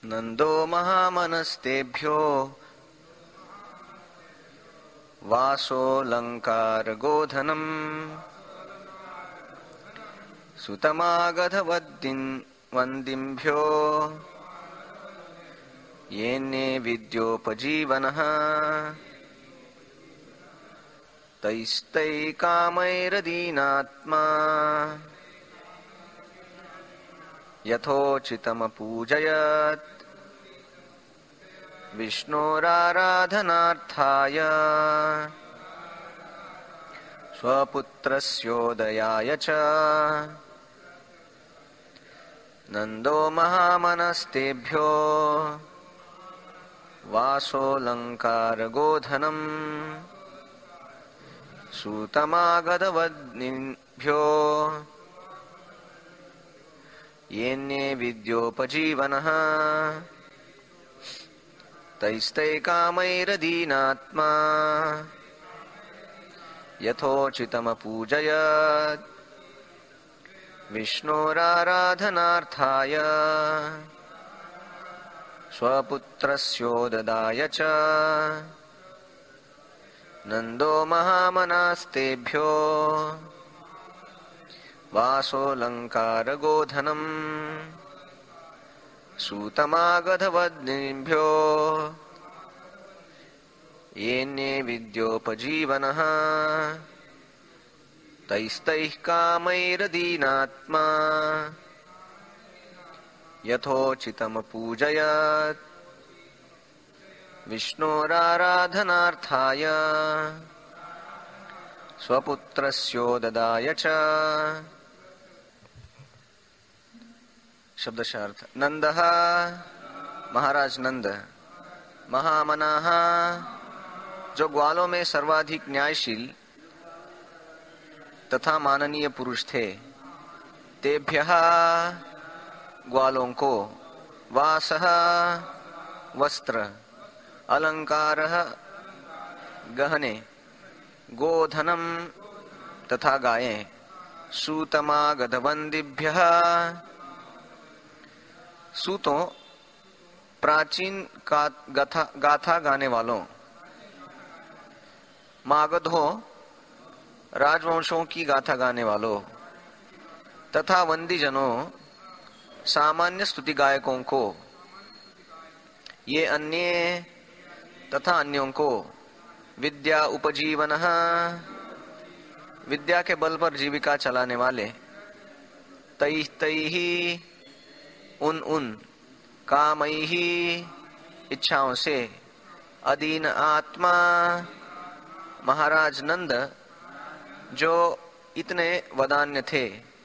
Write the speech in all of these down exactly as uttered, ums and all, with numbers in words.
नंदो महामनस्तेभ्यो वासोऽलङ्कार गोधनम् सुतमागधवद्दिन् वन्दिभ्यो येन्ने विद्योपजीवनः तैस्तैकामैरदीनात्मा यथोचितमपूजयत् विष्णोराराधनार्थाय स्वपुत्रस्योदयाय च नंदो महामनस्तेभ्यो वासोऽलङ्कार गोधनम् सूतमागधवद्निभ्यो येन्ने विद्योपजीवनः तैस्तैकामैरदीनात्मा यथोचितमपूजयत् विष्णोराराधनार्थाय स्वपुत्रस्योददाय च नंदो महामनस्तेभ्यो वासोऽलङ्कार गोधनम् सूतमागधवद्निभ्यो येन्ने विद्योपजीवनः तैस्तैः कामैरदीनात्मा यथोचितमपूजयत् विष्णोराराधनार्थाय स्वपुत्रस्योददाय च। शब्दशार्थ। नंदः महाराज नंद, महामनाः जो ग्वालों में सर्वाधिक न्यायशील तथा माननीय पुरुष थे, तेभ्यः ग्वालों को, वासः वस्त्र, अलंकारः गहने, गोधनम तथा गायें, सूतमागधवन्दिभ्यः सूतों प्राचीन गाथा गाथा गाने वालों, मागधों राजवंशों की गाथा गाने वालों तथा वंदीजनों सामान्य स्तुति गायकों को, ये अन्य तथा अन्यों को विद्या उपजीवनः विद्या के बल पर जीविका चलाने वाले, तैः तैः उन उन, कामैः इच्छाओं से, अधीन आत्मा महाराज नंद जो इतने वदान्य थे,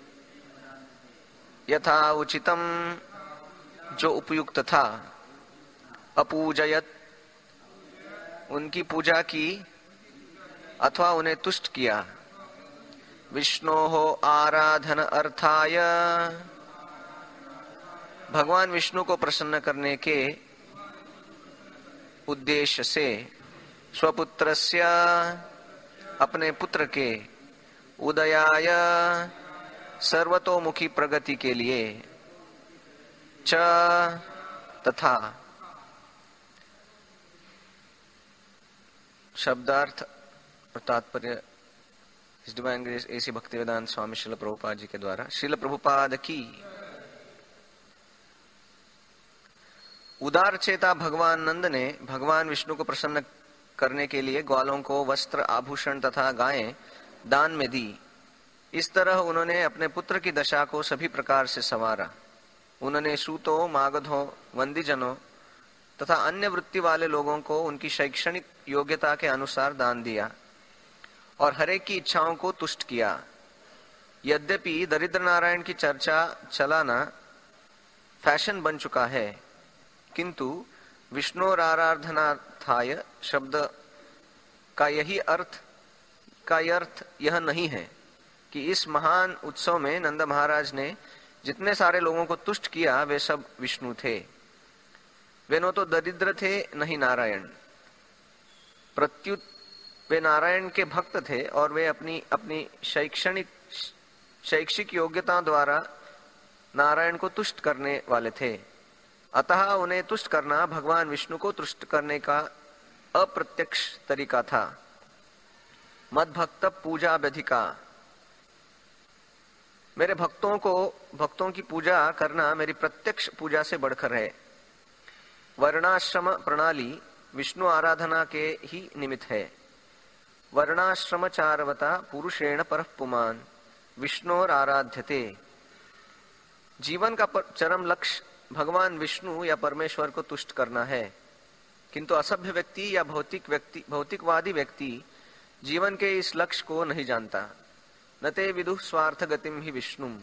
यथा उचितम जो उपयुक्त था, अपूजयत उनकी पूजा की अथवा उन्हें तुष्ट किया, विष्णोः आराधन अर्थाय भगवान विष्णु को प्रसन्न करने के उद्देश्य से, स्वपुत्रस्य अपने पुत्र के, उदयाय सर्वतोमुखी प्रगति के लिए, च तथा। शब्दार्थ और तात्पर्य इस divine grace A C Bhaktivedanta Swami Srila Prabhupada ji के द्वारा। श्रील प्रभुपाद की। उदार चेता भगवान नंद ने भगवान विष्णु को प्रसन्न करने के लिए ग्वालों को वस्त्र, आभूषण तथा गायें दान में दी। इस तरह उन्होंने अपने पुत्र की दशा को सभी प्रकार से संवारा। उन्होंने सूतों, मागधों, वंदीजनों तथा अन्य वृत्ति वाले लोगों को उनकी शैक्षणिक योग्यता के अनुसार दान दिया और हरेक की इच्छाओं को तुष्ट किया। यद्यपि दरिद्र नारायण की चर्चा चलाना फैशन बन चुका है, किंतु विष्णुराराधनार्थाय शब्द का यही अर्थ का अर्थ यह नहीं है कि इस महान उत्सव में नंद महाराज ने जितने सारे लोगों को तुष्ट किया वे सब विष्णु थे। वे न तो दरिद्र थे न ही नारायण, प्रत्युत वे नारायण के भक्त थे और वे अपनी अपनी शैक्षणिक शैक्षिक योग्यता द्वारा नारायण को तुष्ट करने वाले थे अतः उन्हें तुष्ट करना भगवान विष्णु को तुष्ट करने का अप्रत्यक्ष तरीका था। मद्भक्त पूजा व्यधिका, मेरे भक्तों को भक्तों की पूजा करना मेरी प्रत्यक्ष पूजा से बढ़कर है। वर्णाश्रम प्रणाली विष्णु आराधना के ही निमित्त है। वर्णाश्रमचारवता पुरुषेण परः पुमान् विष्णोर आराध्यते। जीवन का चरम लक्ष्य भगवान विष्णु या परमेश्वर को तुष्ट करना है, किंतु असभ्य व्यक्ति या भौतिक व्यक्ति भौतिकवादी व्यक्ति जीवन के इस लक्ष्य को नहीं जानता। न ते विदुः स्वार्थ गतिम ही विष्णुम।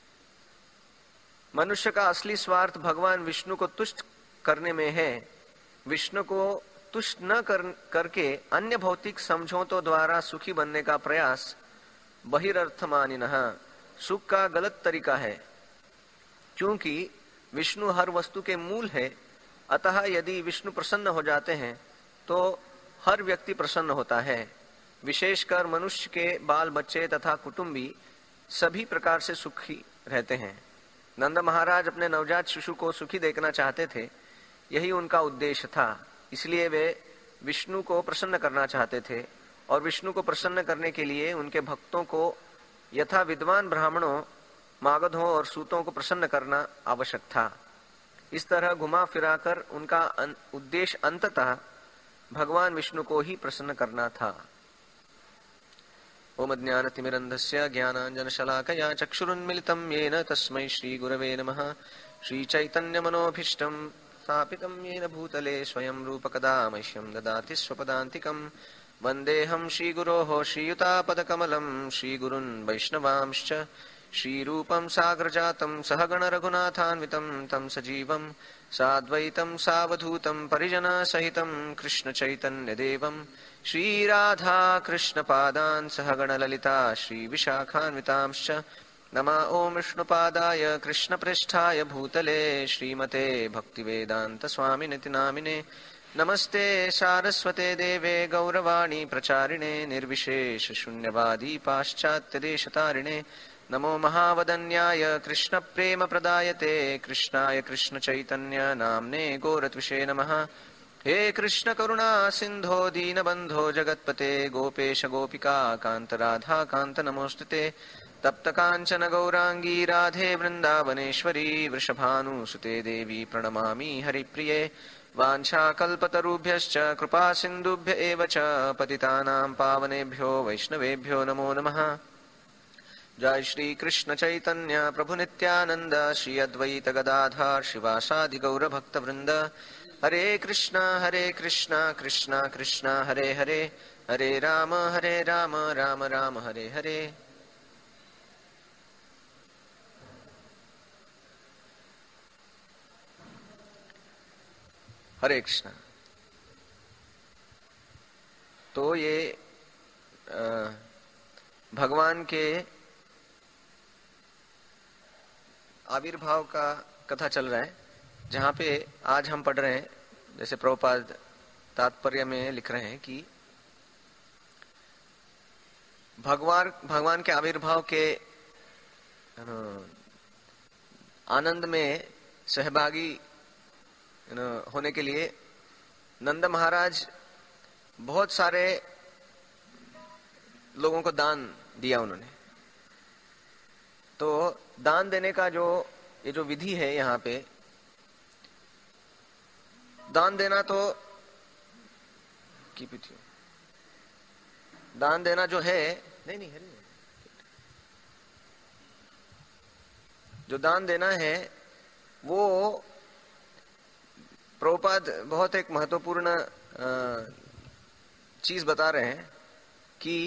मनुष्य का असली स्वार्थ भगवान विष्णु को तुष्ट करने में है। विष्णु को तुष्ट न कर, करके अन्य भौतिक समझौतों द्वारा सुखी बनने का प्रयास बहिरर्थमानिनः सुख का गलत तरीका है, क्योंकि विष्णु हर वस्तु के मूल है। अतः यदि विष्णु प्रसन्न हो जाते हैं तो हर व्यक्ति प्रसन्न होता है। विशेषकर मनुष्य के बाल बच्चे तथा कुटुंबी सभी प्रकार से सुखी रहते हैं। नंद महाराज अपने नवजात शिशु को सुखी देखना चाहते थे, यही उनका उद्देश्य था। इसलिए वे विष्णु को प्रसन्न करना चाहते थे और विष्णु को प्रसन्न करने के लिए उनके भक्तों को यथा विद्वान ब्राह्मणों, मागधों और सूतों को प्रसन्न करना आवश्यक था। इस तरह घुमा फिराकर उनका उद्देश्य अंततः भगवान विष्णु को ही प्रसन्न करना था। ओम ज्ञानतिमिरन्धस्य ज्ञानाञ्जनशलाकया चक्षुरुन्मिलितं येन तस्मै श्रीगुरवे नमः। श्रीचैतन्यमनोभीष्टं स्थापितं येन भूतले स्वयं रूपकदा मह्यं ददाति स्वपदान्तिकं। वन्देऽहं श्रीगुरोः श्रीयुतापदकमलं श्रीगुरुन् वैष्णवांश्च। श्रीरूपं साग्रजातं सहगण रघुनाथान्वितं तं सजीवं साद्वैतं सावधूतं परिजनसहितं कृष्णचैतन्यदेवं श्रीराधा कृष्णपादान् सहगण ललिता श्रीविशाखान्वितांश्च। नमः ओं विष्णुपादाय कृष्णप्रेष्ठाय भूतले श्रीमते भक्तिवेदांत स्वामिनिति नामिने। नमस्ते सारस्वते देवे गौरवाणी प्रचारिणे निर्विशेष शून्यवादी पाश्चात्यदेशतारिणे। नमो महावदन्याय कृष्ण प्रेम प्रदायते कृष्णाय कृष्ण चैतन्य नामने गोरत्विषे नमः। हे कृष्ण करुणा सिंधो दीनबंधो जगत्पते गोपेश गोपिका कांत राधा कांत नमोस्तुते। तप्त कांचन गौरांगी राधे वृंदावनेश्वरी वृषभानुसुते देवी प्रणमामि हरिप्रिये। वाञ्छाकल्पतरुभ्यश्च कृपा सिन्धुभ्य एव च पतितानां पावनेभ्यो वैष्णवेभ्यो नमो नमः। जय श्री कृष्ण चैतन्य प्रभु नित्यानंद श्री अद्वैत गदाधर शिवासादि गौर भक्त वृंद। हरे कृष्णा हरे कृष्णा कृष्णा कृष्णा हरे हरे हरे राम हरे राम राम राम हरे हरे। हरे कृष्णा। तो ये भगवान के आविर्भाव का कथा चल रहा है, जहाँ पे आज हम पढ़ रहे हैं, जैसे प्रभुपाद तात्पर्य में लिख रहे हैं कि भगवान भगवान के आविर्भाव के आनंद में सहभागी होने के लिए नंद महाराज बहुत सारे लोगों को दान दिया उन्होंने। तो दान देने का जो ये जो विधि है, यहाँ पे दान देना तो की पिथी दान देना जो है नहीं नहीं हरी जो दान देना है वो प्रभुपाद बहुत एक महत्वपूर्ण चीज बता रहे हैं कि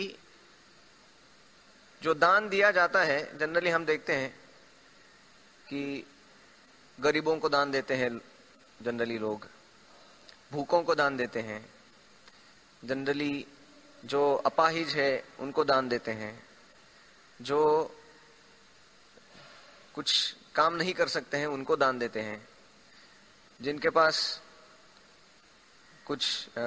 जो दान दिया जाता है, जनरली हम देखते हैं कि गरीबों को दान देते हैं, जनरली लोग भूखों को दान देते हैं, जनरली जो अपाहिज है उनको दान देते हैं, जो कुछ काम नहीं कर सकते हैं उनको दान देते हैं, जिनके पास कुछ आ,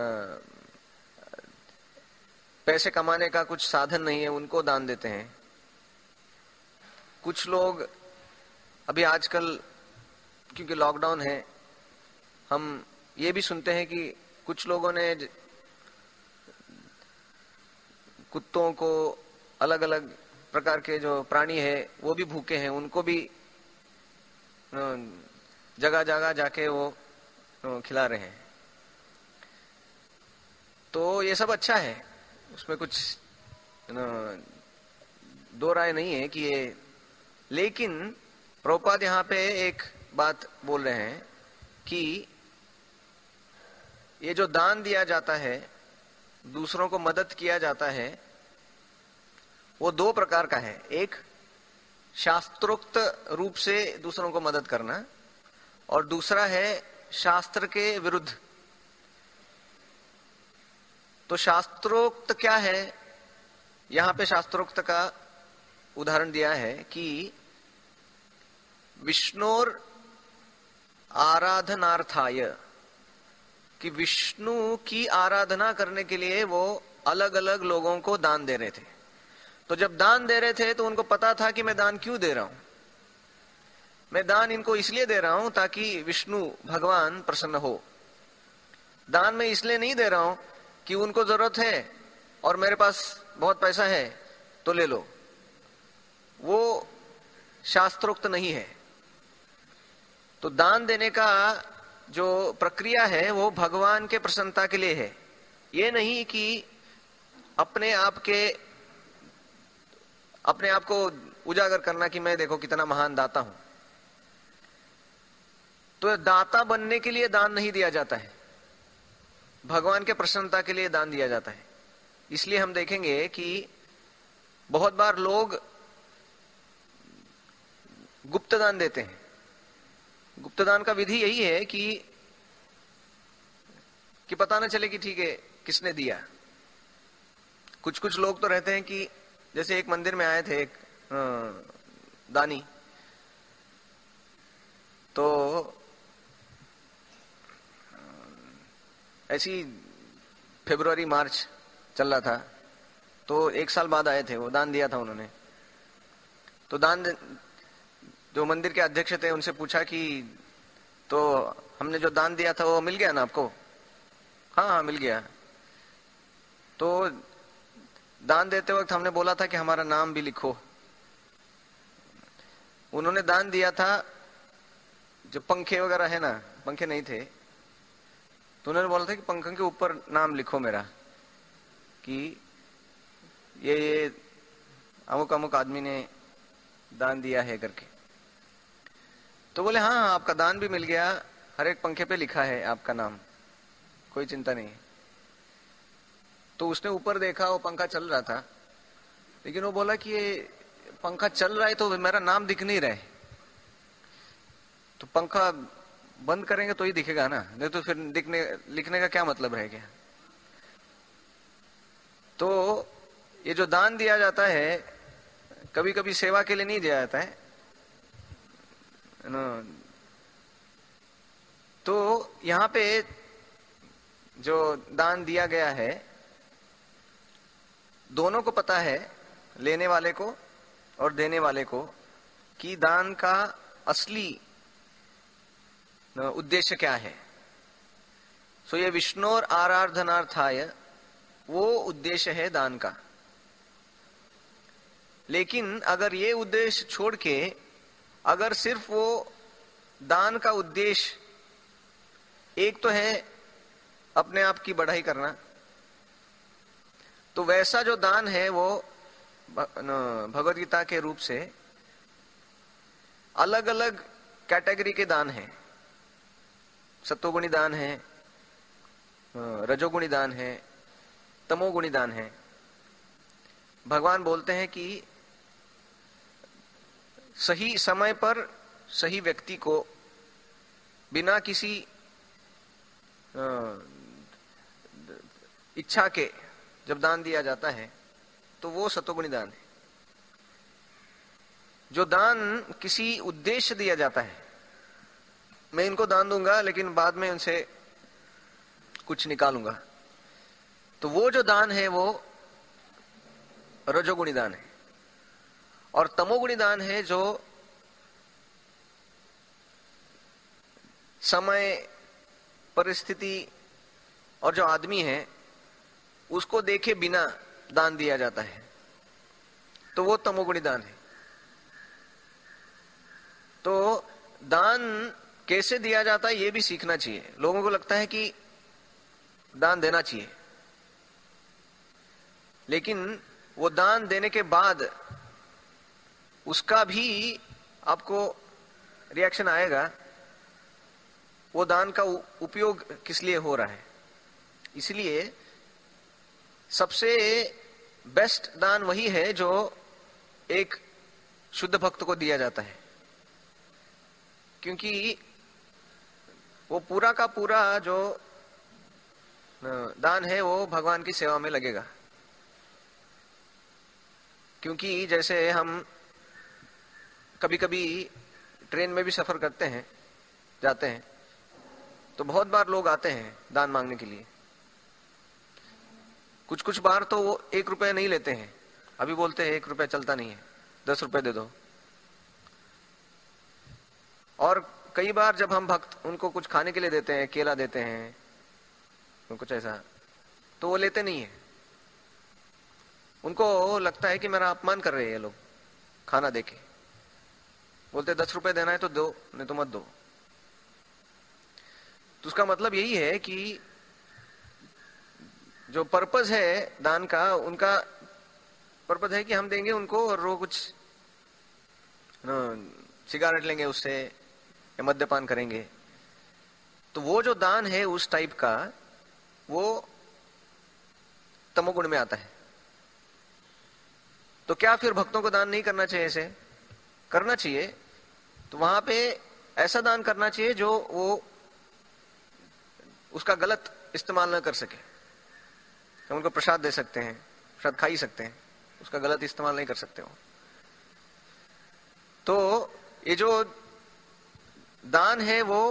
पैसे कमाने का कुछ साधन नहीं है उनको दान देते हैं। कुछ लोग अभी आजकल क्योंकि लॉकडाउन है हम ये भी सुनते हैं कि कुछ लोगों ने कुत्तों को, अलग अलग प्रकार के जो प्राणी है वो भी भूखे हैं, उनको भी जगह जगह जाके वो खिला रहे हैं। तो ये सब अच्छा है, उसमें कुछ दो राय नहीं है कि ये, लेकिन प्रभुपाद यहाँ पे एक बात बोल रहे हैं कि ये जो दान दिया जाता है, दूसरों को मदद किया जाता है, वो दो प्रकार का है। एक शास्त्रोक्त रूप से दूसरों को मदद करना, और दूसरा है शास्त्र के विरुद्ध। तो शास्त्रोक्त क्या है? यहां पे शास्त्रोक्त का उदाहरण दिया है कि विष्णुर आराधनार्थाय, कि विष्णु की आराधना करने के लिए वो अलग अलग लोगों को दान दे रहे थे। तो जब दान दे रहे थे तो उनको पता था कि मैं दान क्यों दे रहा हूं। मैं दान इनको इसलिए दे रहा हूं ताकि विष्णु भगवान प्रसन्न हो। दान मैं इसलिए नहीं दे रहा हूं कि उनको जरूरत है और मेरे पास बहुत पैसा है तो ले लो, वो शास्त्रोक्त नहीं है। तो दान देने का जो प्रक्रिया है वो भगवान के प्रसन्नता के लिए है, ये नहीं कि अपने आप के अपने आप को उजागर करना कि मैं देखो कितना महान दाता हूं। तो दाता बनने के लिए दान नहीं दिया जाता है, भगवान के प्रसन्नता के लिए दान दिया जाता है। इसलिए हम देखेंगे कि बहुत बार लोग गुप्त दान देते हैं। गुप्त दान का विधि यही है कि कि पता न चले कि ठीक है किसने दिया। कुछ कुछ लोग तो रहते हैं कि जैसे एक मंदिर में आए थे एक दानी, तो ऐसी फरवरी मार्च चल रहा था, तो एक साल बाद आए थे, वो दान दिया था उन्होंने। तो दान जो मंदिर के अध्यक्ष थे उनसे पूछा कि तो हमने जो दान दिया था वो मिल गया ना आपको? हाँ हाँ मिल गया। तो दान देते वक्त हमने बोला था कि हमारा नाम भी लिखो। उन्होंने दान दिया था, जो पंखे वगैरह है ना, पंखे नहीं थे, तो उन्होंने बोला था कि पंखों के ऊपर नाम लिखो मेरा, कि ये ये अमुक अमुक आदमी ने दान दिया है करके। तो बोले हाँ हाँ आपका दान भी मिल गया, हर एक पंखे पे लिखा है आपका नाम, कोई चिंता नहीं। तो उसने ऊपर देखा, वो पंखा चल रहा था, लेकिन वो बोला कि ये पंखा चल रहा है तो मेरा नाम दिख नहीं रहा है, तो पंखा बंद करेंगे तो ही दिखेगा ना, नहीं तो फिर दिखने लिखने का क्या मतलब रह गया। तो ये जो दान दिया जाता है कभी कभी सेवा के लिए नहीं दिया जाता है ना। तो यहाँ पे जो दान दिया गया है, दोनों को पता है, लेने वाले को और देने वाले को, कि दान का असली उद्देश्य क्या है। सो ये विष्णुर आराधनार्थाय, वो उद्देश्य है दान का। लेकिन अगर ये उद्देश्य छोड़ के अगर सिर्फ वो दान का उद्देश्य, एक तो है अपने आप की बढ़ाई करना, तो वैसा जो दान है वो भगवद गीता के रूप से अलग अलग कैटेगरी के दान हैं। सत्वगुणी दान है, रजोगुणी दान है, तमोगुणी दान है। भगवान बोलते हैं कि सही समय पर सही व्यक्ति को बिना किसी इच्छा के जब दान दिया जाता है तो वो सत्वगुणी दान है। जो दान किसी उद्देश्य दिया जाता है, मैं इनको दान दूंगा लेकिन बाद में उनसे कुछ निकालूंगा, तो वो जो दान है वो रजोगुणी दान है। और तमोगुणी दान है जो समय परिस्थिति और जो आदमी है उसको देखे बिना दान दिया जाता है, तो वो तमोगुणी दान है। तो दान कैसे दिया जाता है ये भी सीखना चाहिए। लोगों को लगता है कि दान देना चाहिए, लेकिन वो दान देने के बाद उसका भी आपको रिएक्शन आएगा, वो दान का उपयोग किस लिए हो रहा है। इसलिए सबसे बेस्ट दान वही है जो एक शुद्ध भक्त को दिया जाता है, क्योंकि वो पूरा का पूरा जो दान है वो भगवान की सेवा में लगेगा। क्योंकि जैसे हम कभी कभी ट्रेन में भी सफर करते हैं, जाते हैं, तो बहुत बार लोग आते हैं दान मांगने के लिए। कुछ कुछ बार तो वो एक रुपए नहीं लेते हैं, अभी बोलते हैं एक रुपया चलता नहीं है, दस रुपए दे दो। और कई बार जब हम भक्त उनको कुछ खाने के लिए देते हैं, केला देते हैं, कुछ ऐसा, तो वो लेते नहीं है। उनको लगता है कि मेरा अपमान कर रहे हैं ये लोग खाना देके। बोलते दस रुपए देना है तो दो, नहीं तो मत दो। तो उसका मतलब यही है कि जो पर्पस है दान का, उनका पर्पस है कि हम देंगे उनको और वो कुछ सिगारेट लेंगे उससे या मद्यपान करेंगे। तो वो जो दान है उस टाइप का, वो तमोगुण में आता है। तो क्या फिर भक्तों को दान नहीं करना चाहिए? ऐसे करना चाहिए। तो वहां पे ऐसा दान करना चाहिए जो वो उसका गलत इस्तेमाल न कर सके। हम उनको प्रसाद दे सकते हैं, प्रसाद खा ही सकते हैं, उसका गलत इस्तेमाल नहीं कर सकते हो। तो ये जो दान है वो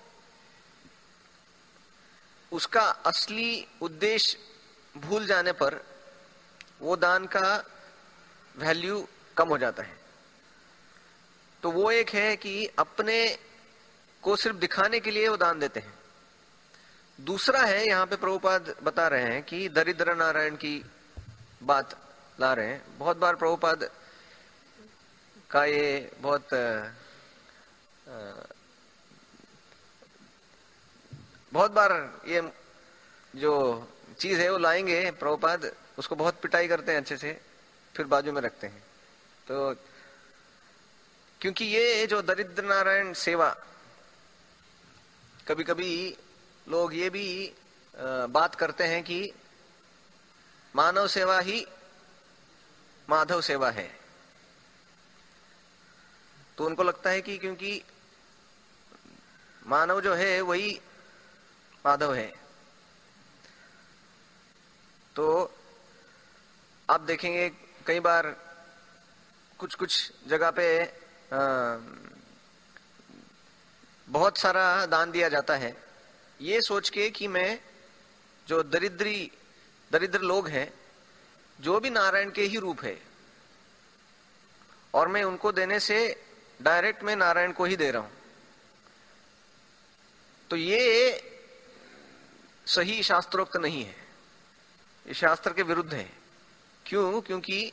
उसका असली उद्देश्य भूल जाने पर वो दान का वैल्यू कम हो जाता है। तो वो एक है कि अपने को सिर्फ दिखाने के लिए वो दान देते हैं। दूसरा है, यहाँ पे प्रभुपाद बता रहे हैं कि दरिद्र नारायण की बात ला रहे हैं। बहुत बार प्रभुपाद का ये बहुत बहुत बार ये जो चीज है वो लाएंगे प्रभुपाद, उसको बहुत पिटाई करते हैं अच्छे से, फिर बाजू में रखते हैं। तो क्योंकि ये जो दरिद्र नारायण सेवा, कभी कभी लोग ये भी बात करते हैं कि मानव सेवा ही माधव सेवा है। तो उनको लगता है कि क्योंकि मानव जो है वही माधव है। तो आप देखेंगे कई बार कुछ कुछ जगह पे आ, बहुत सारा दान दिया जाता है, ये सोच के कि मैं जो दरिद्री दरिद्र लोग हैं, जो भी नारायण के ही रूप है, और मैं उनको देने से डायरेक्ट मैं नारायण को ही दे रहा हूं। तो ये सही शास्त्रोक्त नहीं है, ये शास्त्र के विरुद्ध है। क्यों? क्योंकि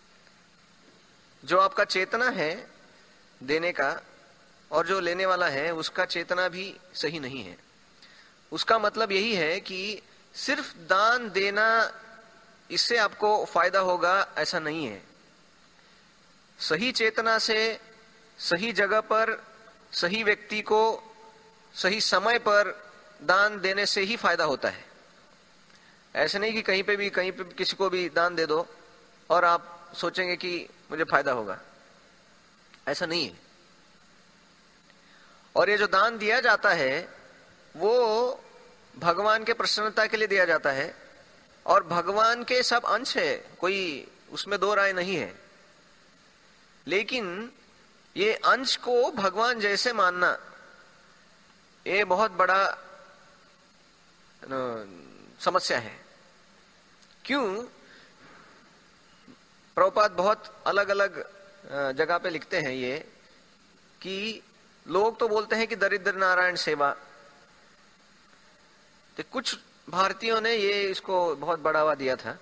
जो आपका चेतना है देने का और जो लेने वाला है उसका चेतना भी सही नहीं है। उसका मतलब यही है कि सिर्फ दान देना इससे आपको फायदा होगा, ऐसा नहीं है। सही चेतना से सही जगह पर सही व्यक्ति को सही समय पर दान देने से ही फायदा होता है। ऐसे नहीं कि कहीं पे भी कहीं पे किसी को भी दान दे दो और आप सोचेंगे कि मुझे फायदा होगा, ऐसा नहीं है। और ये जो दान दिया जाता है वो भगवान के प्रसन्नता के लिए दिया जाता है, और भगवान के सब अंश है, कोई उसमें दो राय नहीं है। लेकिन ये अंश को भगवान जैसे मानना, ये बहुत बड़ा समस्या है। क्यों? प्रभुपाद बहुत अलग अलग जगह पे लिखते हैं ये कि लोग तो बोलते हैं कि दरिद्र नारायण सेवा, तो कुछ भारतीयों ने ये इसको बहुत बढ़ावा दिया था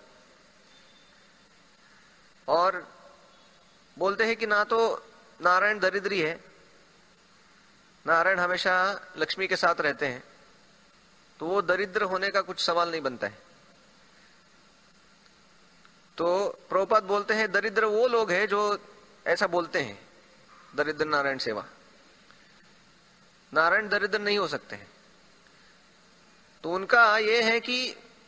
और बोलते हैं कि ना तो नारायण दरिद्री है, नारायण हमेशा लक्ष्मी के साथ रहते हैं, तो वो दरिद्र होने का कुछ सवाल नहीं बनता है। तो प्रभुपाद बोलते हैं दरिद्र वो लोग हैं जो ऐसा बोलते हैं, दरिद्र नारायण सेवा। नारायण दरिद्र नहीं हो सकते हैं। तो उनका ये है कि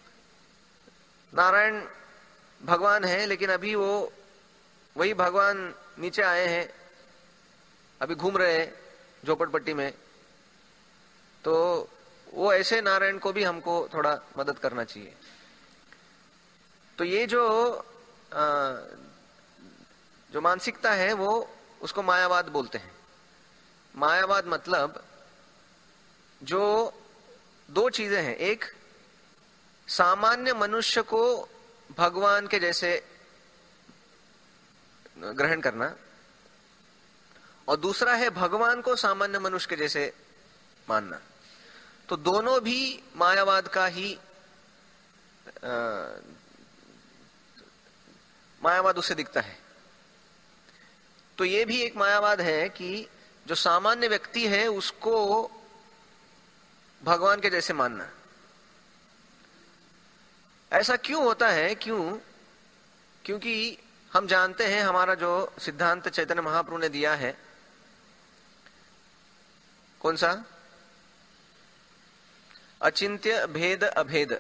नारायण भगवान है, लेकिन अभी वो वही भगवान नीचे आए हैं, अभी घूम रहे हैं झोपड़पट्टी में, तो वो ऐसे नारायण को भी हमको थोड़ा मदद करना चाहिए। तो ये जो आ, जो मानसिकता है वो उसको मायावाद बोलते हैं। मायावाद मतलब जो दो चीजें हैं, एक सामान्य मनुष्य को भगवान के जैसे ग्रहण करना, और दूसरा है भगवान को सामान्य मनुष्य के जैसे मानना। तो दोनों भी मायावाद का ही आ, मायावाद उससे दिखता है। तो ये भी एक मायावाद है कि जो सामान्य व्यक्ति है उसको भगवान के जैसे मानना। ऐसा क्यों होता है? क्यों? क्योंकि हम जानते हैं हमारा जो सिद्धांत चैतन्य महाप्रभु ने दिया है, कौन सा? अचिंत्य भेद अभेद।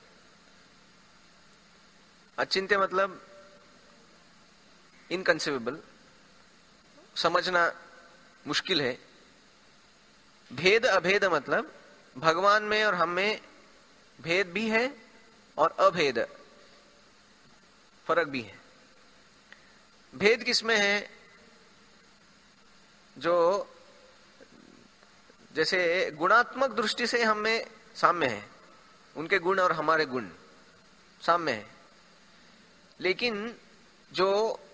अचिंत्य मतलब इनकंसीवेबल, समझना मुश्किल है। भेद अभेद मतलब भगवान में और हम में भेद भी है और अभेद, फर्क भी है। भेद किसमें है? जो जैसे गुणात्मक दृष्टि से हम में साम्य है, उनके गुण और हमारे गुण साम्य है, लेकिन जो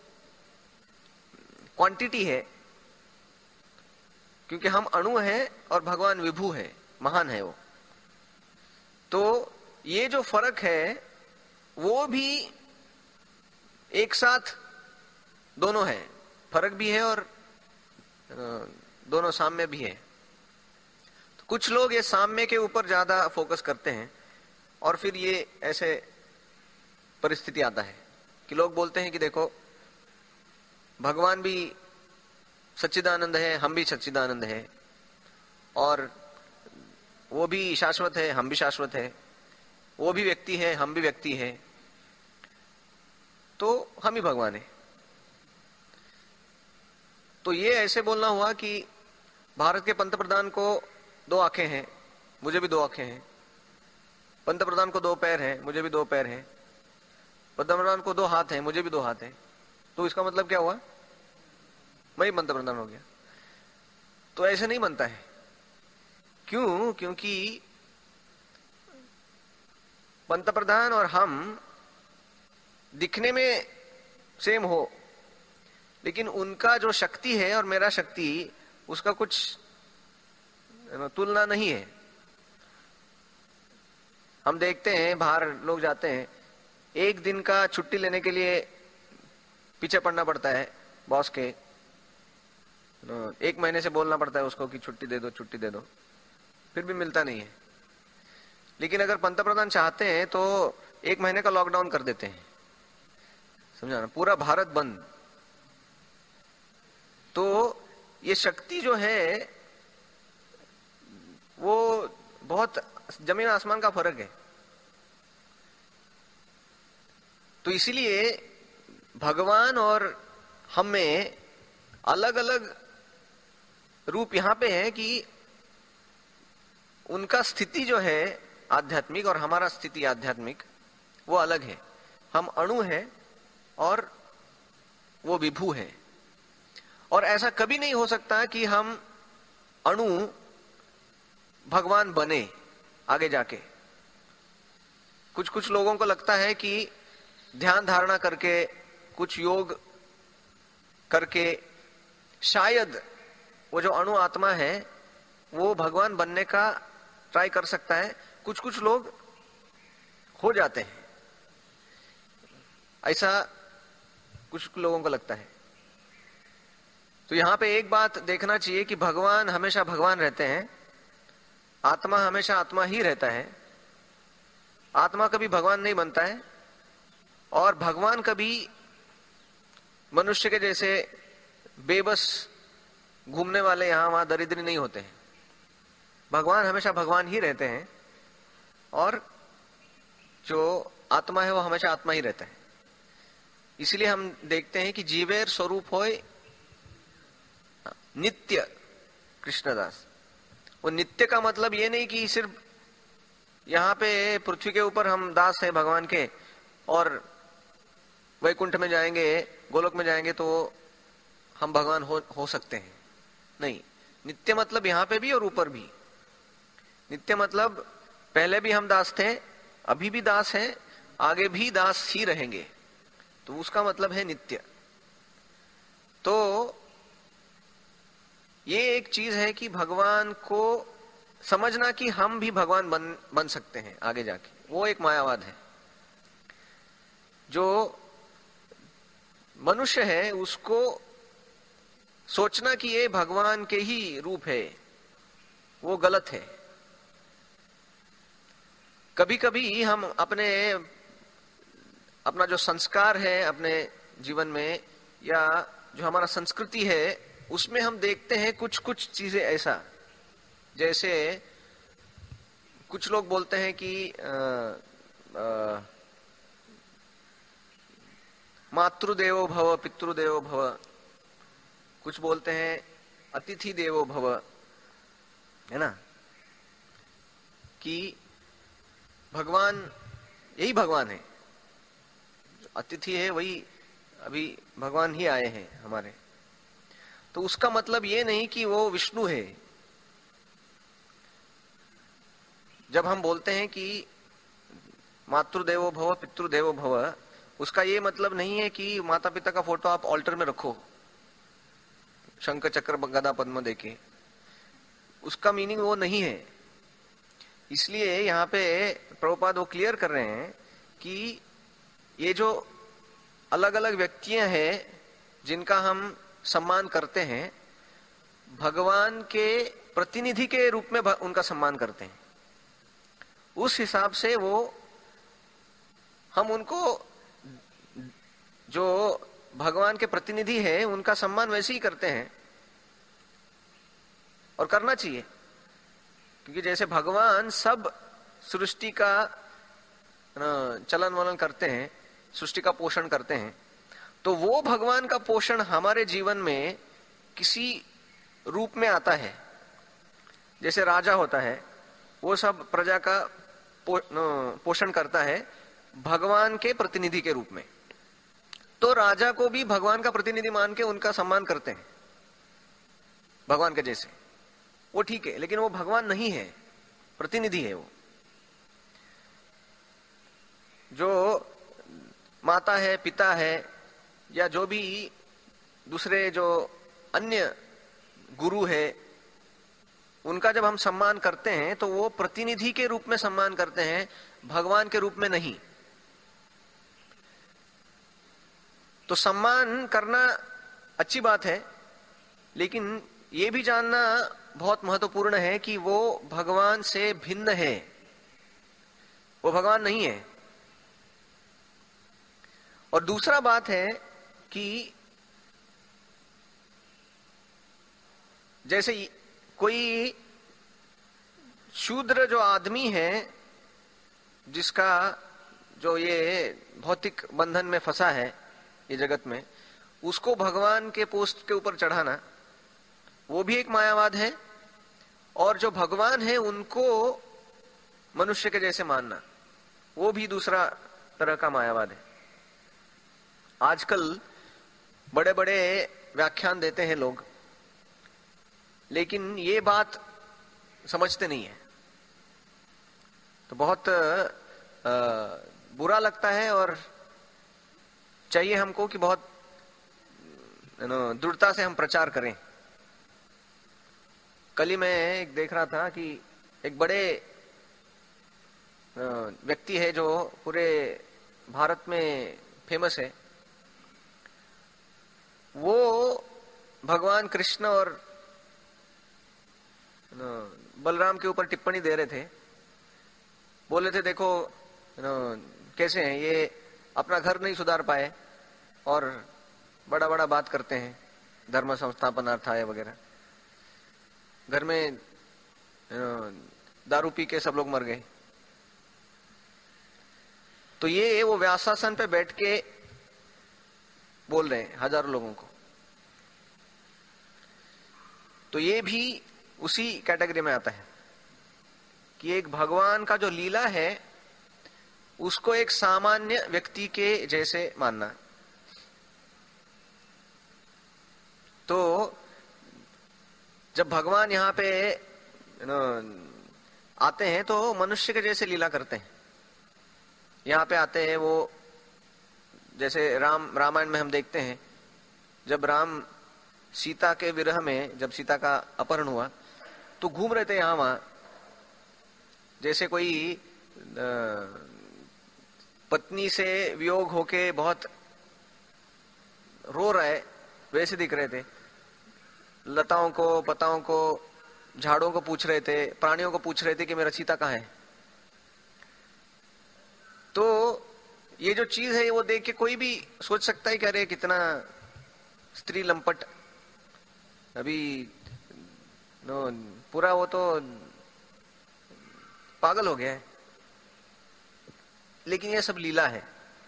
क्वांटिटी है, क्योंकि हम अणु है और भगवान विभु है, महान है वो, तो ये जो फर्क है वो भी एक साथ दोनों है, फर्क भी है और दोनों साम्य भी है। तो कुछ लोग ये साम्य के ऊपर ज्यादा फोकस करते हैं और फिर ये ऐसे परिस्थिति आता है कि लोग बोलते हैं कि देखो भगवान भी सच्चिदानंद है, हम भी सच्चिदानंद है, और वो भी शाश्वत है, हम भी शाश्वत है, वो भी व्यक्ति है, हम भी व्यक्ति है, तो हम ही भगवान है। तो ये ऐसे बोलना हुआ कि भारत के पंतप्रधान को दो आंखें हैं, मुझे भी दो आंखें हैं, पंतप्रधान को दो पैर हैं, मुझे भी दो पैर हैं, पंतप्रधान को दो हाथ हैं, मुझे भी दो हाथ हैं, तो इसका मतलब क्या हुआ? मैं ही पंतप्रधान हो गया। तो ऐसे नहीं बनता है। क्यों? क्योंकि पंतप्रधान और हम दिखने में सेम हो, लेकिन उनका जो शक्ति है और मेरा शक्ति, उसका कुछ तुलना नहीं है। हम देखते हैं बाहर लोग जाते हैं, एक दिन का छुट्टी लेने के लिए पीछे पड़ना पड़ता है बॉस के, एक महीने से बोलना पड़ता है उसको कि छुट्टी दे दो, छुट्टी दे दो, फिर भी मिलता नहीं है। लेकिन अगर पंतप्रधान चाहते हैं तो एक महीने का लॉकडाउन कर देते हैं, समझा ना, पूरा भारत बंद। तो ये शक्ति जो है वो बहुत जमीन आसमान का फर्क है। तो इसीलिए भगवान और हम में अलग अलग रूप यहां पे है कि उनका स्थिति जो है आध्यात्मिक और हमारा स्थिति आध्यात्मिक वो अलग है। हम अणु है और वो विभु है। और ऐसा कभी नहीं हो सकता कि हम अणु भगवान बने आगे जाके। कुछ कुछ लोगों को लगता है कि ध्यान धारणा करके, कुछ योग करके शायद वो जो अणु आत्मा है वो भगवान बनने का ट्राई कर सकता है, कुछ कुछ लोग हो जाते हैं, ऐसा कुछ लोगों को लगता है। तो यहां पे एक बात देखना चाहिए कि भगवान हमेशा भगवान रहते हैं, आत्मा हमेशा आत्मा ही रहता है। आत्मा कभी भगवान नहीं बनता है, और भगवान कभी मनुष्य के जैसे बेबस घूमने वाले यहां वहां दरिद्री नहीं होते हैं। भगवान हमेशा भगवान ही रहते हैं, और जो आत्मा है वो हमेशा आत्मा ही रहता है। इसलिए हम देखते हैं कि जीवेर स्वरूप होय नित्य कृष्णदास। वो नित्य का मतलब ये नहीं कि सिर्फ यहाँ पे पृथ्वी के ऊपर हम दास है भगवान के, और वैकुंठ में जाएंगे, गोलोक में जाएंगे तो हम भगवान हो, हो सकते हैं। नहीं, नित्य मतलब यहाँ पे भी और ऊपर भी। नित्य मतलब पहले भी हम दास थे, अभी भी दास हैं, आगे भी दास ही रहेंगे, तो उसका मतलब है नित्य। तो ये एक चीज है कि भगवान को समझना कि हम भी भगवान बन बन सकते हैं आगे जाके, वो एक मायावाद है। जो मनुष्य है उसको सोचना कि ये भगवान के ही रूप है, वो गलत है। कभी कभी हम अपने अपना जो संस्कार है अपने जीवन में, या जो हमारा संस्कृति है, उसमें हम देखते हैं कुछ कुछ चीजें ऐसा, जैसे कुछ लोग बोलते हैं कि आ, आ, मातृदेवो भव पितृदेवो भव, कुछ बोलते हैं अतिथि देवो भव, है ना, कि भगवान यही भगवान है, अतिथि है वही अभी भगवान ही आए हैं हमारे। तो उसका मतलब ये नहीं कि वो विष्णु है। जब हम बोलते हैं कि मातृदेवो भव पितृदेवो भव, उसका ये मतलब नहीं है कि माता पिता का फोटो आप ऑल्टर में रखो शंख चक्र गदा पद्म देके, उसका मीनिंग वो नहीं है। इसलिए यहाँ पे प्रभुपाद वो क्लियर कर रहे हैं कि ये जो अलग अलग व्यक्तियां हैं जिनका हम सम्मान करते हैं, भगवान के प्रतिनिधि के रूप में उनका सम्मान करते हैं, उस हिसाब से वो हम उनको जो भगवान के प्रतिनिधि है उनका सम्मान वैसे ही करते हैं, और करना चाहिए। क्योंकि जैसे भगवान सब सृष्टि का चलन वलन करते हैं, सृष्टि का पोषण करते हैं, तो वो भगवान का पोषण हमारे जीवन में किसी रूप में आता है। जैसे राजा होता है, वो सब प्रजा का पो, पोषण करता है भगवान के प्रतिनिधि के रूप में, तो राजा को भी भगवान का प्रतिनिधि मान के उनका सम्मान करते हैं भगवान के जैसे। वो ठीक है, लेकिन वो भगवान नहीं है, प्रतिनिधि है। वो जो माता है, पिता है, या जो भी दूसरे जो अन्य गुरु है, उनका जब हम सम्मान करते हैं तो वो प्रतिनिधि के रूप में सम्मान करते हैं, भगवान के रूप में नहीं। तो सम्मान करना अच्छी बात है, लेकिन ये भी जानना बहुत महत्वपूर्ण है कि वो भगवान से भिन्न है, वो भगवान नहीं है। और दूसरा बात है कि जैसे कोई शूद्र जो आदमी है, जिसका जो ये भौतिक बंधन में फंसा है ये जगत में, उसको भगवान के पोस्ट के ऊपर चढ़ाना, वो भी एक मायावाद है। और जो भगवान है उनको मनुष्य के जैसे मानना, वो भी दूसरा तरह का मायावाद है। आजकल बड़े बड़े व्याख्यान देते हैं लोग, लेकिन ये बात समझते नहीं है, तो बहुत आ, बुरा लगता है। और चाहिए हमको कि बहुत दृढ़ता से हम प्रचार करें। कल ही मैं एक देख रहा था कि एक बड़े व्यक्ति है जो पूरे भारत में फेमस है, वो भगवान कृष्ण और बलराम के ऊपर टिप्पणी दे रहे थे। बोले थे देखो कैसे हैं ये, अपना घर नहीं सुधार पाए और बड़ा बड़ा बात करते हैं, धर्म संस्थापनार्थाय वगैरह। घर में दारू पी के सब लोग मर गए। तो ये वो व्यासासन पे बैठ के बोल रहे हैं हजारों लोगों को। तो ये भी उसी कैटेगरी में आता है कि एक भगवान का जो लीला है उसको एक सामान्य व्यक्ति के जैसे मानना। तो जब भगवान यहाँ पे आते हैं तो मनुष्य के जैसे लीला करते हैं। यहाँ पे आते हैं वो, जैसे राम रामायण में हम देखते हैं जब राम सीता के विरह में, जब सीता का अपहरण हुआ तो घूम रहे थे यहाँ वहां, जैसे कोई पत्नी से वियोग होके बहुत रो रहा है वैसे दिख रहे थे। लताओं को, पताओं को, झाड़ों को पूछ रहे थे, प्राणियों को पूछ रहे थे कि मेरा सीता कहाँ है। तो ये जो चीज है वो देख के कोई भी सोच सकता है कि अरे कितना स्त्री लंपट, अभी नो पूरा वो तो पागल हो गया है। लेकिन ये सब लीला है।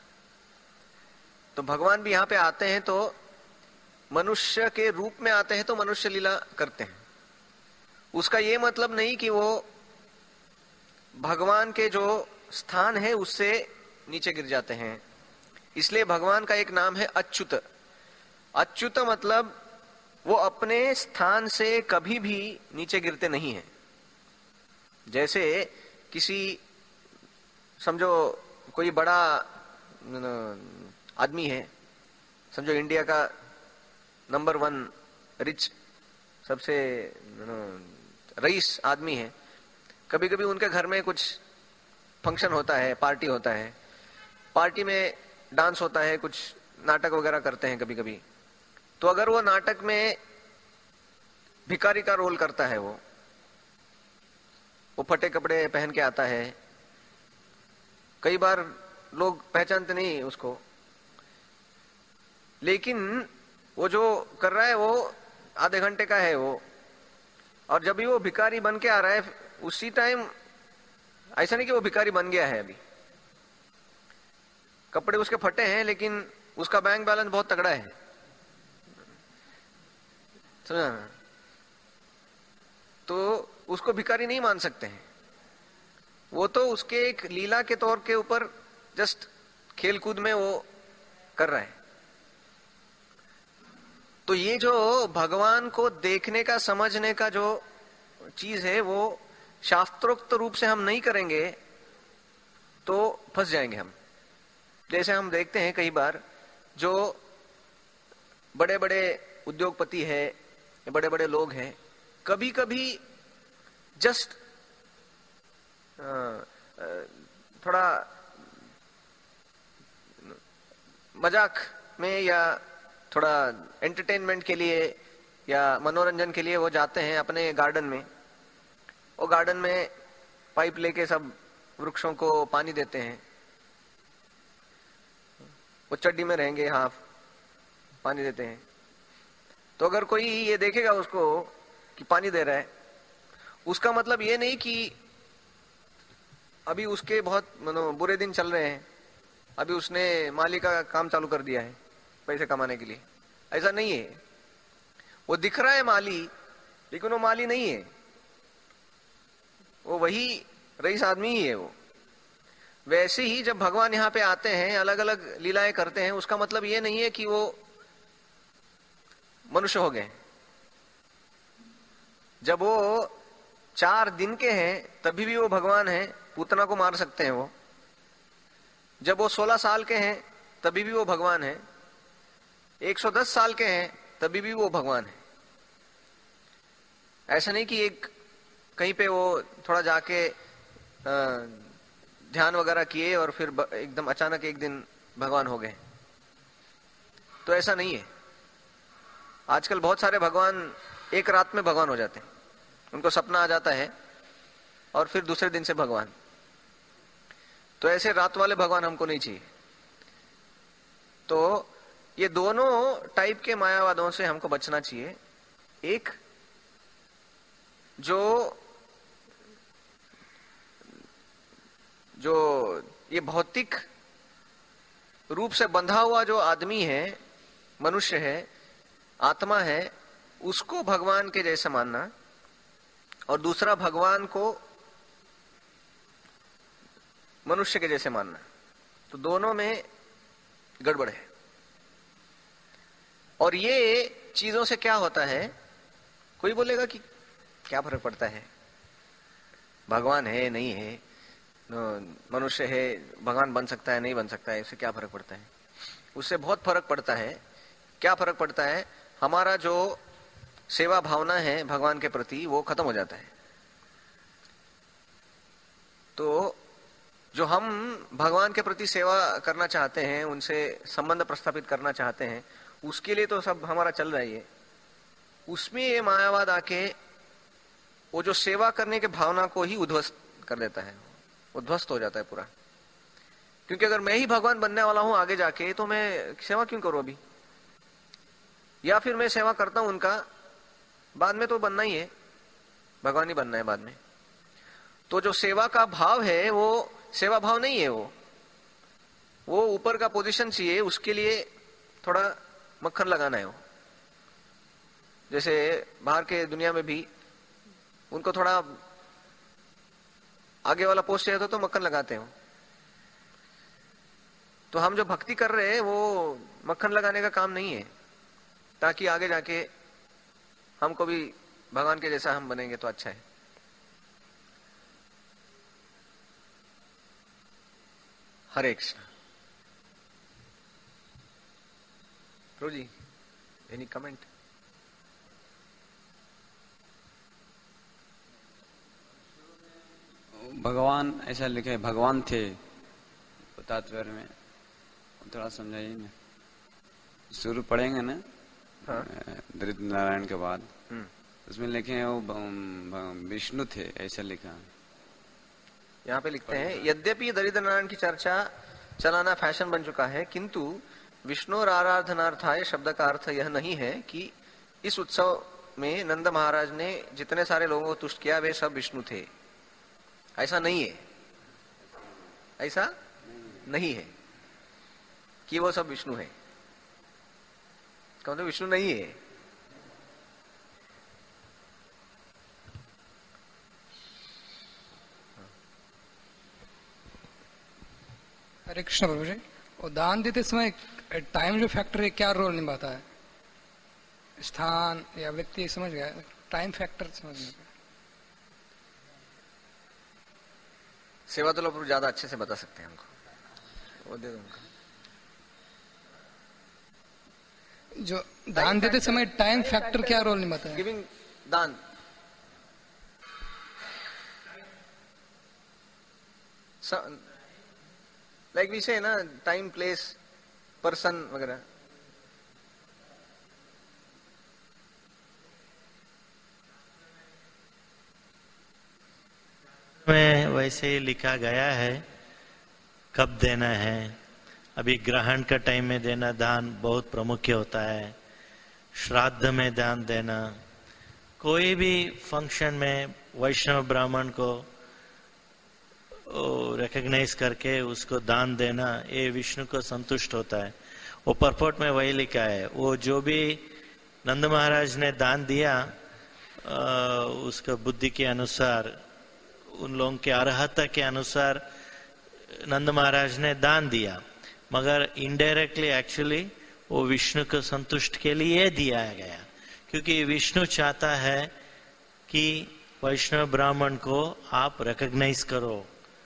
तो भगवान भी यहाँ पे आते हैं तो मनुष्य के रूप में आते हैं तो मनुष्य लीला करते हैं। उसका ये मतलब नहीं कि वो भगवान के जो स्थान है उससे नीचे गिर जाते हैं। इसलिए भगवान का एक नाम है अच्युत। अच्युत मतलब वो अपने स्थान से कभी भी नीचे गिरते नहीं हैं। जैसे किसी, समझो कोई बड़ा आदमी है, समझो इंडिया का नंबर वन रिच, सबसे रईस आदमी है। कभी कभी उनके घर में कुछ फंक्शन होता है, पार्टी होता है, पार्टी में डांस होता है, कुछ नाटक वगैरह करते हैं कभी कभी। तो अगर वो नाटक में भिखारी का रोल करता है, वो वो फटे कपड़े पहन के आता है, कई बार लोग पहचानते नहीं उसको, लेकिन वो जो कर रहा है वो आधे घंटे का है वो। और जब भी वो भिखारी बन के आ रहा है उसी टाइम, ऐसा नहीं कि वो भिखारी बन गया है, अभी कपड़े उसके फटे हैं लेकिन उसका बैंक बैलेंस बहुत तगड़ा है, समझा ना? तो उसको भिखारी नहीं मान सकते हैं। वो तो उसके एक लीला के तौर के ऊपर जस्ट खेल कूद में वो कर रहा है। तो ये जो भगवान को देखने का, समझने का जो चीज है वो शास्त्रोक्त रूप से हम नहीं करेंगे तो फंस जाएंगे हम। जैसे हम देखते हैं कई बार जो बड़े बड़े उद्योगपति है, बड़े बड़े लोग हैं, कभी कभी जस्ट थोड़ा मजाक में या थोड़ा एंटरटेनमेंट के लिए या मनोरंजन के लिए वो जाते हैं अपने गार्डन में। वो गार्डन में पाइप लेके सब वृक्षों को पानी देते हैं। वो चड्डी में रहेंगे, हाफ पानी देते हैं। तो अगर कोई ये देखेगा उसको कि पानी दे रहा है, उसका मतलब ये नहीं कि अभी उसके बहुत मनो बुरे दिन चल रहे हैं, अभी उसने माली का काम चालू कर दिया है पैसे कमाने के लिए। ऐसा नहीं है। वो दिख रहा है माली, लेकिन वो माली नहीं है, वो वही रईस आदमी ही है वो। वैसे ही जब भगवान यहाँ पे आते हैं, अलग अलग लीलाएं करते हैं, उसका मतलब ये नहीं है कि वो मनुष्य हो गए। जब वो चार दिन के हैं तभी भी वो भगवान हैं, पूतना को मार सकते हैं वो। जब वो सोलह साल के हैं तभी भी वो भगवान हैं। एक सौ दस साल के हैं तभी भी वो भगवान है। ऐसा नहीं कि एक कहीं पे वो थोड़ा जाके ध्यान वगैरह किए और फिर एकदम अचानक एक दिन भगवान हो गए, तो ऐसा नहीं है। आजकल बहुत सारे भगवान एक रात में भगवान हो जाते हैं, उनको सपना आ जाता है और फिर दूसरे दिन से भगवान। तो ऐसे रात वाले भगवान हमको नहीं चाहिए। तो ये दोनों टाइप के मायावादों से हमको बचना चाहिए। एक जो जो ये भौतिक रूप से बंधा हुआ जो आदमी है, मनुष्य है, आत्मा है, उसको भगवान के जैसे मानना, और दूसरा भगवान को मनुष्य के जैसे मानना। तो दोनों में गड़बड़ है। और ये चीजों से क्या होता है, कोई बोलेगा कि क्या फर्क पड़ता है, भगवान है नहीं है, मनुष्य है, भगवान बन सकता है नहीं बन सकता है, इससे क्या फर्क पड़ता है? उससे बहुत फर्क पड़ता है। क्या फर्क पड़ता है? हमारा जो सेवा भावना है भगवान के प्रति वो खत्म हो जाता है। तो जो हम भगवान के प्रति सेवा करना चाहते हैं, उनसे संबंध प्रस्थापित करना चाहते हैं, उसके लिए तो सब हमारा चल रहा है। उसमें ये मायावाद आके वो जो सेवा करने के भावना को ही उध्वस्त कर देता है, उध्वस्त हो जाता है पूरा। क्योंकि अगर मैं ही भगवान बनने वाला हूं आगे जाके, तो मैं सेवा क्यों करूं अभी? या फिर मैं सेवा करता हूं उनका, बाद में तो बनना ही है, भगवान ही बनना है बाद में। तो जो सेवा का भाव है वो सेवा भाव नहीं है, वो वो ऊपर का पोजीशन चाहिए, उसके लिए थोड़ा मक्खन लगाना है। वो जैसे बाहर के दुनिया में भी उनको थोड़ा आगे वाला पोस्ट चाहिए तो मक्खन लगाते हैं। तो हम जो भक्ति कर रहे हैं वो मक्खन लगाने का काम नहीं है, ताकि आगे जाके हमको भी भगवान के जैसा हम बनेंगे तो अच्छा है। हरे कृष्ण। प्रभु जी, एनी कमेंट? भगवान ऐसा लिखे, भगवान थे तात्पर्य में, थोड़ा समझाइए ना। शुरू पढ़ेंगे ना, हाँ। दरिद्र नारायण के बाद उसमें लिखे हैं वो विष्णु थे, ऐसा लिखा। यहाँ पे लिखते हैं, यद्यपि दरिद्र नारायण की चर्चा चलाना फैशन बन चुका है, किंतु विष्णु और आराधनार्थाय शब्द का अर्थ यह नहीं है कि इस उत्सव में नंद महाराज ने जितने सारे लोगों को तुष्ट किया वे सब विष्णु थे। ऐसा नहीं है, ऐसा नहीं है कि वो सब विष्णु है। तो विष्णु नहीं है। हरे कृष्ण प्रभु जी, और दान देते समय टाइम जो फैक्टर है क्या रोल निभाता है? स्थान या व्यक्ति, समझ गया, टाइम फैक्टर समझ गया। सेवा तो लोग ज्यादा अच्छे से बता सकते हैं हमको, वो दे दो उनको। जो दान देते समय टाइम फैक्टर क्या रोल निभाता है? गिविंग दान, लाइक वी से ना, टाइम, प्लेस, पर्सन वगैरह। में वैसे ही लिखा गया है कब देना है। अभी ग्रहण का टाइम में देना दान बहुत प्रमुख होता है, श्राद्ध में दान देना, कोई भी फंक्शन में वैष्णव ब्राह्मण को रिकॉग्नाइज करके उसको दान देना, ये विष्णु को संतुष्ट होता है। वो परपोर्ट में वही लिखा है। वो जो भी नंद महाराज ने दान दिया उसका बुद्धि के अनुसार, उन लोगों के अर्हता के अनुसार नंद महाराज ने दान दिया, मगर इनडायरेक्टली एक्चुअली वो विष्णु को संतुष्ट के लिए दिया गया, क्योंकि विष्णु चाहता है कि वैष्णव ब्राह्मण को आप रिकॉग्नाइज करो।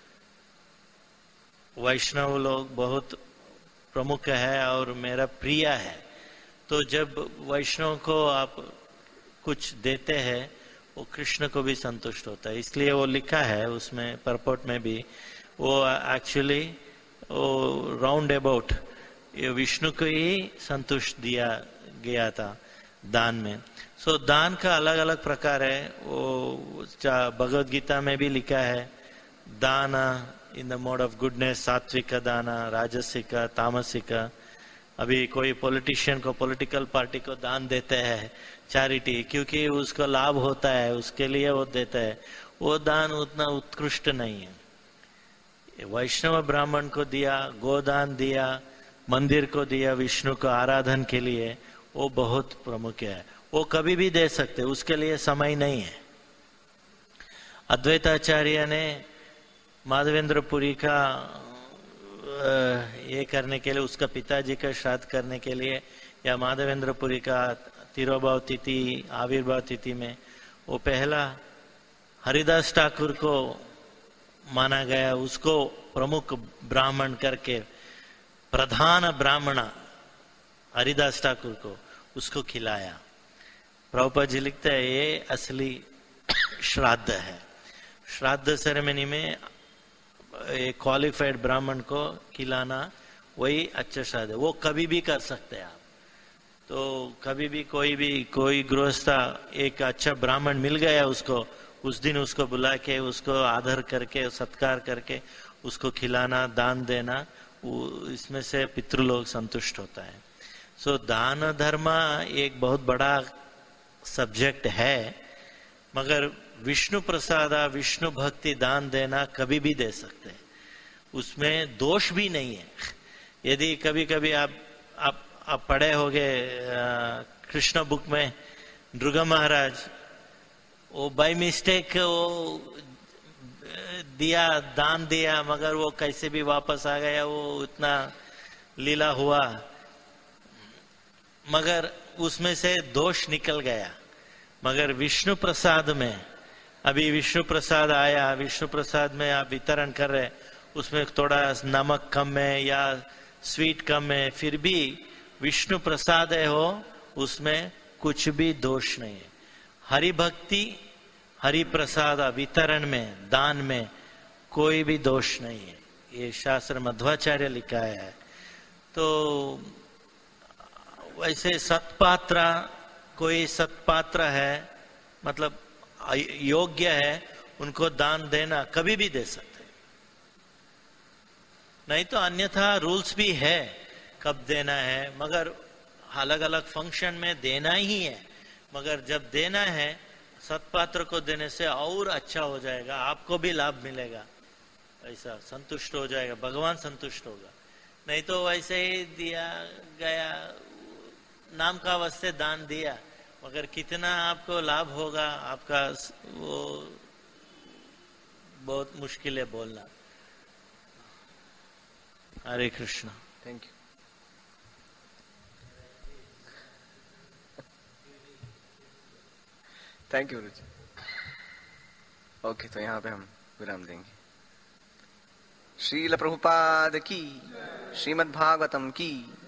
वैष्णव लोग बहुत प्रमुख है और मेरा प्रिय है, तो जब वैष्णव को आप कुछ देते हैं वो कृष्ण को भी संतुष्ट होता है। इसलिए वो लिखा है उसमें परपोर्ट में भी, वो एक्चुअली वो राउंड अबाउट ये विष्णु को ही संतुष्ट दिया गया था दान में। सो so, दान का अलग अलग प्रकार है। वो भगवद गीता में भी लिखा है दान in the mode of goodness, सात्विक दान, राजसिक, तामसिक। अभी कोई पॉलिटिशियन को, पॉलिटिकल पार्टी को दान देते हैं चैरिटी, क्योंकि उसको लाभ होता है उसके लिए वो देता है, वो दान उतना उत्कृष्ट नहीं है। वैष्णव ब्राह्मण को दिया, गोदान दिया, मंदिर को दिया विष्णु को आराधन के लिए, वो बहुत प्रमुख है। वो कभी भी दे सकते, उसके लिए समय नहीं है। अद्वैताचार्य ने माधवेंद्रपुरी का ये करने के लिए, उसका पिताजी का श्राद्ध करने के लिए, या माधवेंद्रपुरी का तिरुभाव तिथि, आविर्भाव तिथि में वो पहला हरिदास ठाकुर को माना गया, उसको प्रमुख ब्राह्मण करके, प्रधान ब्राह्मण हरिदास ठाकुर को उसको खिलाया। प्रभुपाद जी लिखते हैं ये असली श्राद्ध है। श्राद्ध सेरेमनी में एक क्वालिफाइड ब्राह्मण को खिलाना वही अच्छा श्राद्ध है। वो कभी भी कर सकते हैं आप। तो कभी भी कोई भी कोई गृहस्था एक अच्छा ब्राह्मण मिल गया उसको, उस दिन उसको बुला के उसको आदर करके सत्कार करके उसको खिलाना, दान देना, वो इसमें से पितृलोक संतुष्ट होता है। सो so, दान धर्म एक बहुत बड़ा सब्जेक्ट है, मगर विष्णु प्रसाद, विष्णु भक्ति दान देना कभी भी दे सकते हैं, उसमें दोष भी नहीं है। यदि कभी कभी आप आप, आप पढ़े होंगे कृष्ण बुक में, नृग महाराज वो बाय मिस्टेक वो दिया, दान दिया, मगर वो कैसे भी वापस आ गया, वो इतना लीला हुआ, मगर उसमें से दोष निकल गया। मगर विष्णु प्रसाद में, अभी विष्णु प्रसाद आया, विष्णु प्रसाद में आप वितरण कर रहे, उसमें थोड़ा नमक कम है या स्वीट कम है, फिर भी विष्णु प्रसाद है हो, उसमें कुछ भी दोष नहीं है। हरि भक्ति, हरि प्रसाद वितरण में, दान में कोई भी दोष नहीं है। ये शास्त्र मध्वाचार्य लिखा है। तो वैसे सत्पात्र, कोई सत्पात्र है मतलब योग्य है, उनको दान देना कभी भी दे सकते, नहीं तो अन्यथा रूल्स भी है कब देना है, मगर अलग अलग फंक्शन में देना ही है। मगर जब देना है सत्पात्र को देने से और अच्छा हो जाएगा, आपको भी लाभ मिलेगा, ऐसा संतुष्ट हो जाएगा, भगवान संतुष्ट होगा। नहीं तो वैसे ही दिया गया, नाम का वास्ते दान दिया, मगर कितना आपको लाभ होगा आपका, वो बहुत मुश्किल है बोलना। Hare Krishna. Thank you. Thank you Ruchi. Okay, तो यहाँ पे हम विराम देंगे। श्रील प्रभुपाद की, श्रीमद् भागवतम की।